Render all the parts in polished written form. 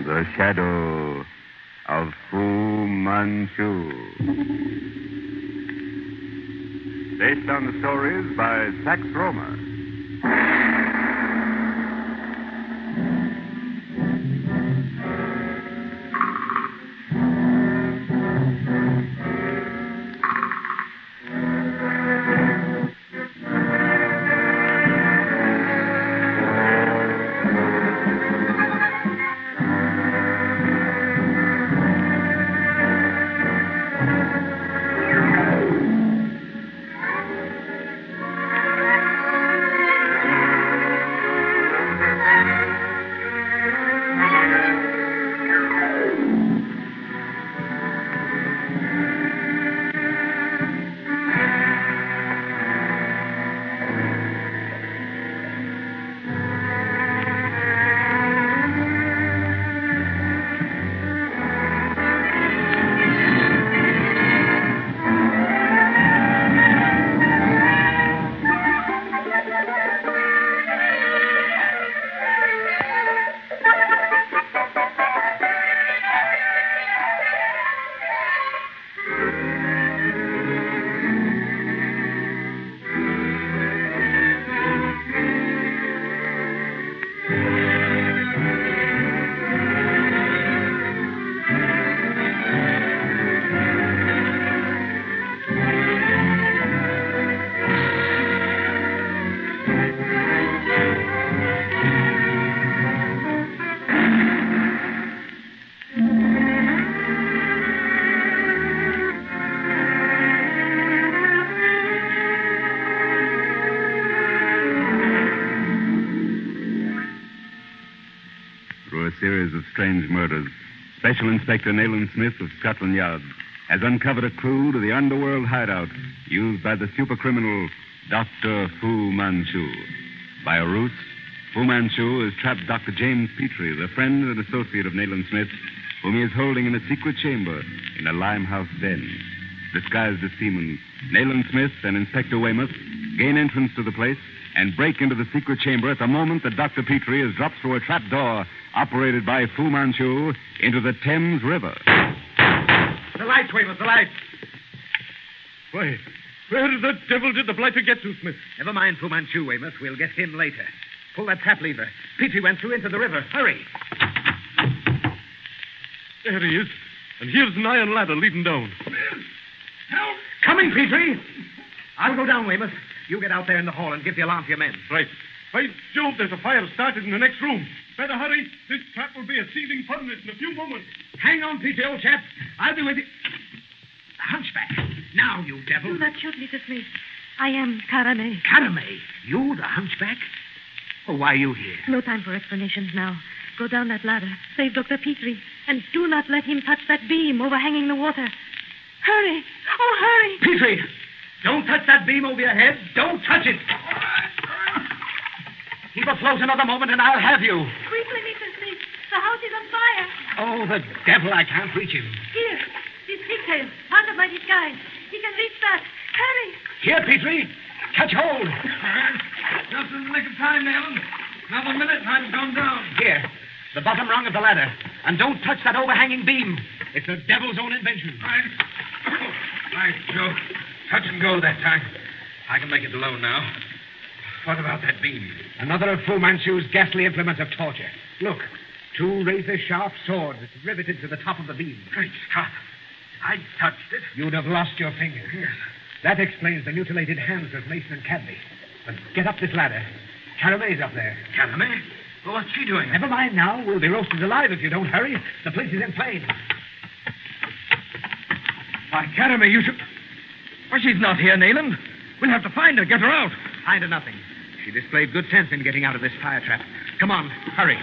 The Shadow of Fu Manchu. Based on the stories by Sax Rohmer. Series of strange murders, Special Inspector Nayland Smith of Scotland Yard has uncovered a clue to the underworld hideout used by the supercriminal Dr. Fu Manchu. By a ruse, Fu Manchu has trapped Dr. James Petrie, the friend and associate of Nayland Smith, whom he is holding in a secret chamber in a Limehouse den. Disguised as seamen, Nayland Smith and Inspector Weymouth gain entrance to the place and break into the secret chamber at the moment that Dr. Petrie is dropped through a trap door operated by Fu Manchu into the Thames River. The lights, Weymouth, the lights. Why, where the devil did the blighter get to, Smith? Never mind Fu Manchu, Weymouth. We'll get him later. Pull that trap lever. Petrie went through into the river. Hurry. There he is. And here's an iron ladder leading down. Help! Coming, Petrie. I'll go down, Weymouth. You get out there in the hall and give the alarm to your men. Right. By Jove, there's a fire started in the next room. Better hurry. This trap will be a seething furnace in a few moments. Hang on, Petrie, old chap. I'll be with you. The hunchback. Now, you devil. Do not shoot, Mr. Smith. I am Karame. Karame? You, the hunchback? Oh, why are you here? No time for explanations now. Go down that ladder. Save Dr. Petrie. And do not let him touch that beam overhanging the water. Hurry. Oh, hurry. Petrie, don't touch that beam over your head. Don't touch it. Keep afloat another moment and I'll have you. Quickly, Mr. Smith. The house is on fire. Oh, the devil, I can't reach him. Here. This pigtail. Part of my disguise. He can reach that. Hurry. Here, Petrie. Catch hold. Just in the nick of time, Nayland. Another minute and I've gone down. Here. The bottom rung of the ladder. And don't touch that overhanging beam. It's the devil's own invention. Right, Joe. Touch and go that time. I can make it alone now. What about that beam? Another of Fu Manchu's ghastly implements of torture. Look, 2 razor-sharp swords riveted to the top of the beam. Great Scott. I touched it. You'd have lost your fingers. Yes. That explains the mutilated hands of Mason and Cadley. But get up this ladder. Carame's up there. Carame? Well, what's she doing? Never mind now. We'll be roasted alive if you don't hurry. The place is in flames. Why, Carame, you should... Well, she's not here, Nayland. We'll have to find her, get her out. Find her nothing. She displayed good sense in getting out of this fire trap. Come on, hurry.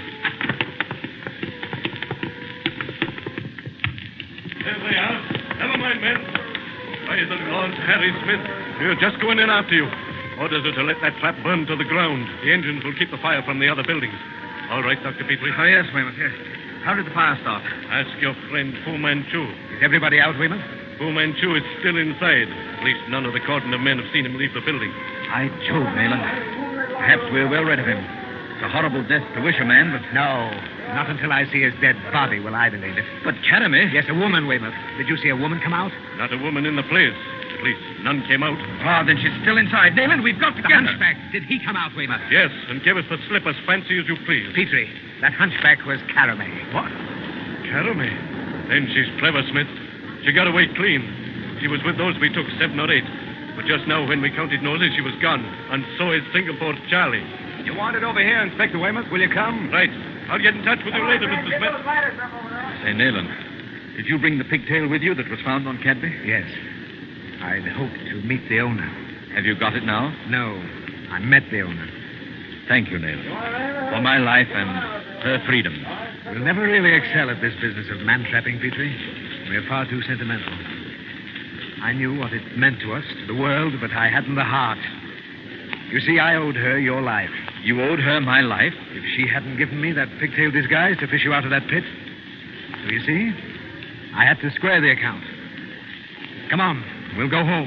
There they are. Never mind, men. By the Lord Harry Smith, we're just going in after you. Orders are to let that trap burn to the ground. The engines will keep the fire from the other buildings. All right, Dr. Petrie? Oh, yes, Weymouth, yes. How did the fire start? Ask your friend Fu Manchu. Is everybody out, Weymouth? Fu Manchu is still inside. At least none of the cordon of men have seen him leave the building. By Jove, Nayland. Perhaps we're well rid of him. a horrible death to wish a man, but... No, not until I see his dead body will I believe it. But Caramel... Yes, a woman, Weymouth. Did you see a woman come out? Not a woman in the place. At least, none came out. Ah, then she's still inside. Nayland, we've got to The get her. hunchback. Did he come out, Weymouth? Yes, and give us the slip as fancy as you please. Petrie, that hunchback was Caramel. What? Caramel? Then she's clever, Smith. She got away clean. She was with those we took, 7 or 8. But just now, when we counted noses, she was gone. And so is Singapore Charlie. You want it over here, Inspector Weymouth? Will you come? Right. I'll get in touch with you later, Mr. Smith. Say, Nayland, did you bring the pigtail with you that was found on Cadby? Yes. I'd hoped to meet the owner. Have you got it now? No, I met the owner. Thank you, Nayland. For my life and her freedom. We'll never really excel at this business of man-trapping, Petrie. We're far too sentimental. I knew what it meant to us, to the world, but I hadn't the heart. You see, I owed her your life. You owed her my life? If she hadn't given me that pigtail disguise to fish you out of that pit. So you see, I had to square the account. Come on, we'll go home.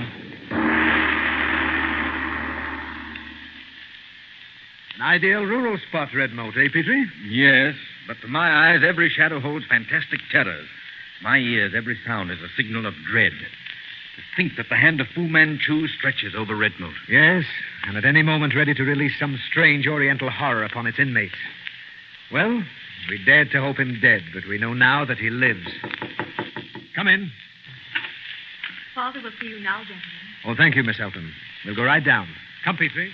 An ideal rural spot, Redmoat, eh, Petrie? Yes, but to my eyes, every shadow holds fantastic terrors. My ears, every sound is a signal of dread. To think that the hand of Fu Manchu stretches over Redmoat. Yes, and at any moment ready to release some strange oriental horror upon its inmates. Well, we dared to hope him dead, but we know now that he lives. Come in. Father will see you now, gentlemen. Oh, thank you, Miss Elton. We'll go right down. Come, Petrie.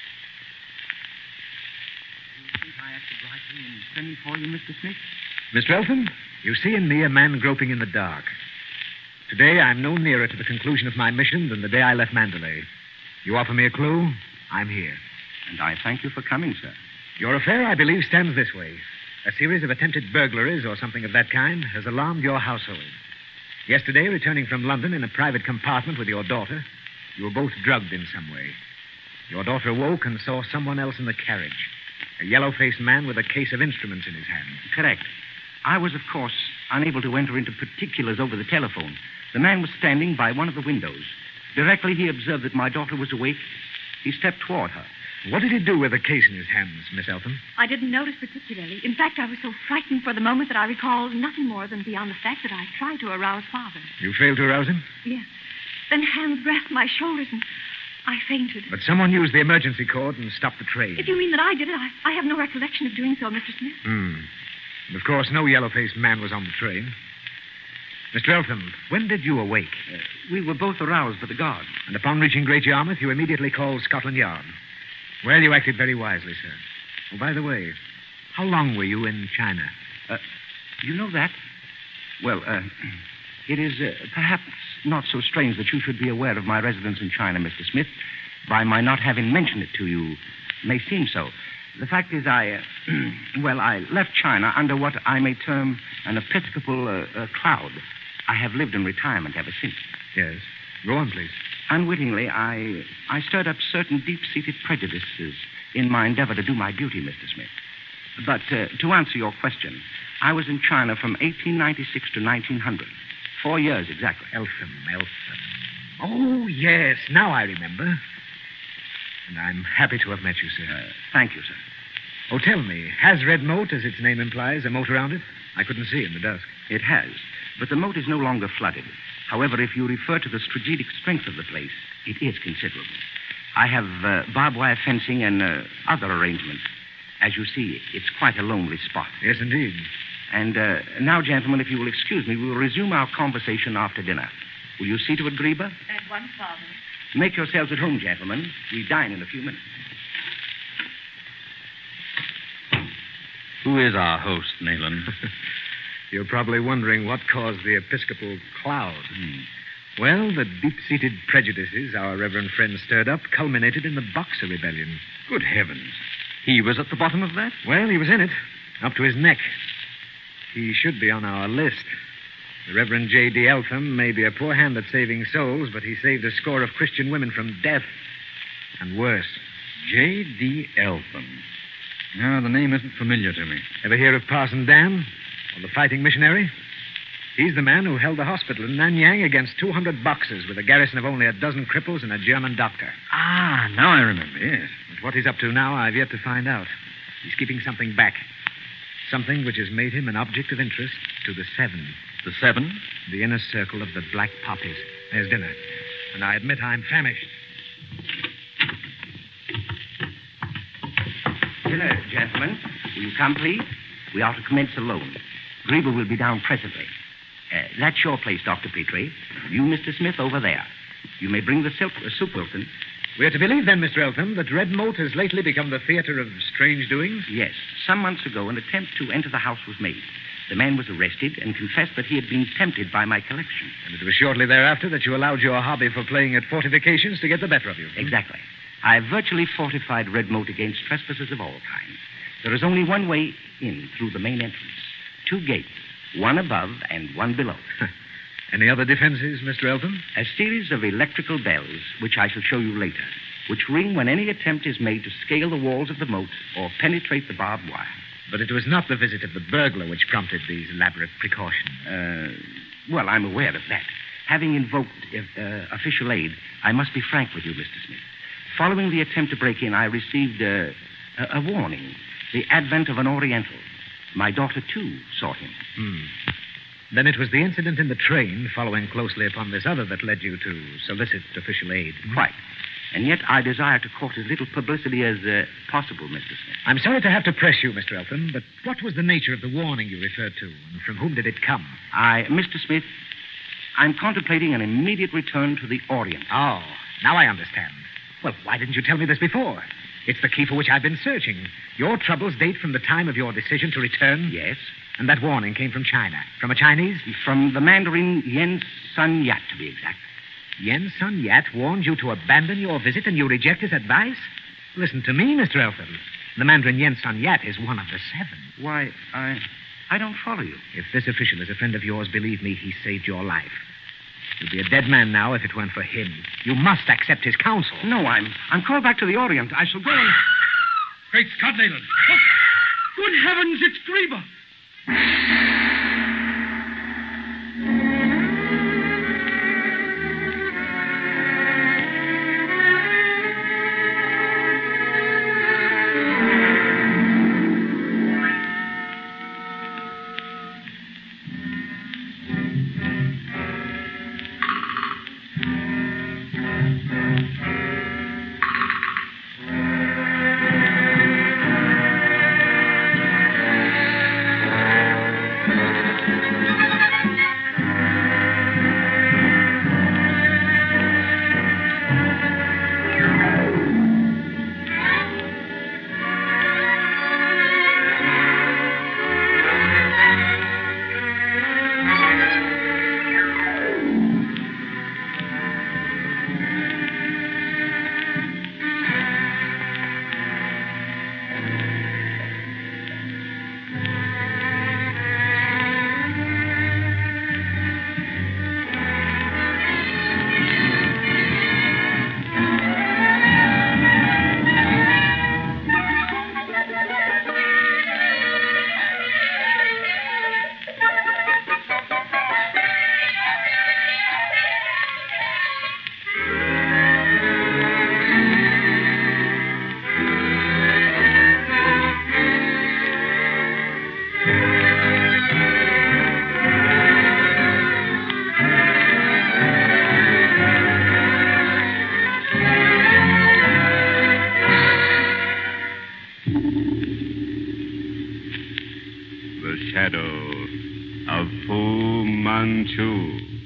I acted rightly in sending for you, Mr. Smith? Mr. Elton, you see in me a man groping in the dark. Today, I'm no nearer to the conclusion of my mission than the day I left Mandalay. You offer me a clue, I'm here. And I thank you for coming, sir. Your affair, I believe, stands this way. A series of attempted burglaries or something of that kind has alarmed your household. Yesterday, returning from London in a private compartment with your daughter, you were both drugged in some way. Your daughter awoke and saw someone else in the carriage. A yellow-faced man with a case of instruments in his hand. Correct. I was, of course, unable to enter into particulars over the telephone. The man was standing by one of the windows. Directly he observed that my daughter was awake, he stepped toward her. What did he do with the case in his hands, Miss Elton? I didn't notice particularly. In fact, I was so frightened for the moment that I recall nothing more than beyond the fact that I tried to arouse Father. You failed to arouse him? Yes. Then hands grasped my shoulders and I fainted. But someone used the emergency cord and stopped the train. If you mean that I did it, I have no recollection of doing so, Mr. Smith. And of course, no yellow-faced man was on the train. Mr. Eltham, when did you awake? We were both aroused by the guard. And upon reaching Great Yarmouth, you immediately called Scotland Yard. Well, you acted very wisely, sir. Oh, by the way, how long were you in China? You know that? Well, it is perhaps not so strange that you should be aware of my residence in China, Mr. Smith. By my not having mentioned it to you, may seem so. The fact is, I left China under what I may term an episcopal cloud. I have lived in retirement ever since. Yes. Go on, please. Unwittingly, I stirred up certain deep-seated prejudices in my endeavor to do my duty, Mr. Smith. But to answer your question, I was in China from 1896 to 1900. 4 years exactly. Eltham. Oh, yes. Now I remember. And I'm happy to have met you, sir. Thank you, sir. Oh, tell me, has Red Moat, as its name implies, a moat around it? I couldn't see in the dusk. It has, but the moat is no longer flooded. However, if you refer to the strategic strength of the place, it is considerable. I have barbed wire fencing and other arrangements. As you see, it's quite a lonely spot. Yes, indeed. And now, gentlemen, if you will excuse me, we will resume our conversation after dinner. Will you see to it, Greba? At once, Father. Make yourselves at home, gentlemen. We dine in a few minutes. Who is our host, Nayland? You're probably wondering what caused the episcopal cloud. Well, the deep-seated prejudices our reverend friend stirred up culminated in the Boxer Rebellion. Good heavens. He was at the bottom of that? Well, he was in it, up to his neck. He should be on our list. The Reverend J.D. Eltham may be a poor hand at saving souls, but he saved a score of Christian women from death. And worse. J.D. Eltham. No, the name isn't familiar to me. Ever hear of Parson Dan? Or the fighting missionary? He's the man who held the hospital in Nanyang against 200 Boxers with a garrison of only a dozen cripples and a German doctor. Ah, now I remember, yes. But what he's up to now, I've yet to find out. He's keeping something back. Something which has made him an object of interest to the Seven. The Seven? The inner circle of the Black Poppies. There's dinner. And I admit I'm famished. Dinner, gentlemen. Will you come, please? We are to commence alone. Grieber will be down presently. That's your place, Dr. Petrie. You, Mr. Smith, over there. You may bring the soup, Wilton. We are to believe, then, Mr. Eltham, that Red Moat has lately become the theater of strange doings? Yes. Some months ago, an attempt to enter the house was made. The man was arrested and confessed that he had been tempted by my collection. And it was shortly thereafter that you allowed your hobby for playing at fortifications to get the better of you. Exactly. I have virtually fortified Red Moat against trespassers of all kinds. There is only one way in through the main entrance. 2 gates, one above and one below. Any other defenses, Mr. Eltham? A series of electrical bells, which I shall show you later, which ring when any attempt is made to scale the walls of the moat or penetrate the barbed wire. But it was not the visit of the burglar which prompted these elaborate precautions. Well, I'm aware of that. Having invoked official aid, I must be frank with you, Mr. Smith. Following the attempt to break in, I received a warning. The advent of an Oriental. My daughter, too, saw him. Then it was the incident in the train, following closely upon this other, that led you to solicit official aid. Quite. And yet I desire to court as little publicity as possible, Mr. Smith. I'm sorry to have to press you, Mr. Eltham, but what was the nature of the warning you referred to, and from whom did it come? Mr. Smith, I'm contemplating an immediate return to the Orient. Oh, now I understand. Well, why didn't you tell me this before? It's the key for which I've been searching. Your troubles date from the time of your decision to return? Yes. And that warning came from China. From a Chinese? From the Mandarin Yen Sun Yat, to be exact. Yen Sun Yat warned you to abandon your visit and you reject his advice? Listen to me, Mr. Eltham. The Mandarin Yen Sun Yat is one of the 7. Why, I don't follow you. If this official is a friend of yours, believe me, he saved your life. You'd be a dead man now if it weren't for him. You must accept his counsel. No, I'm called back to the Orient. I shall go and... Great Scott, Leland. Look! Good heavens, it's Grieber. The shadow of Fu Manchu.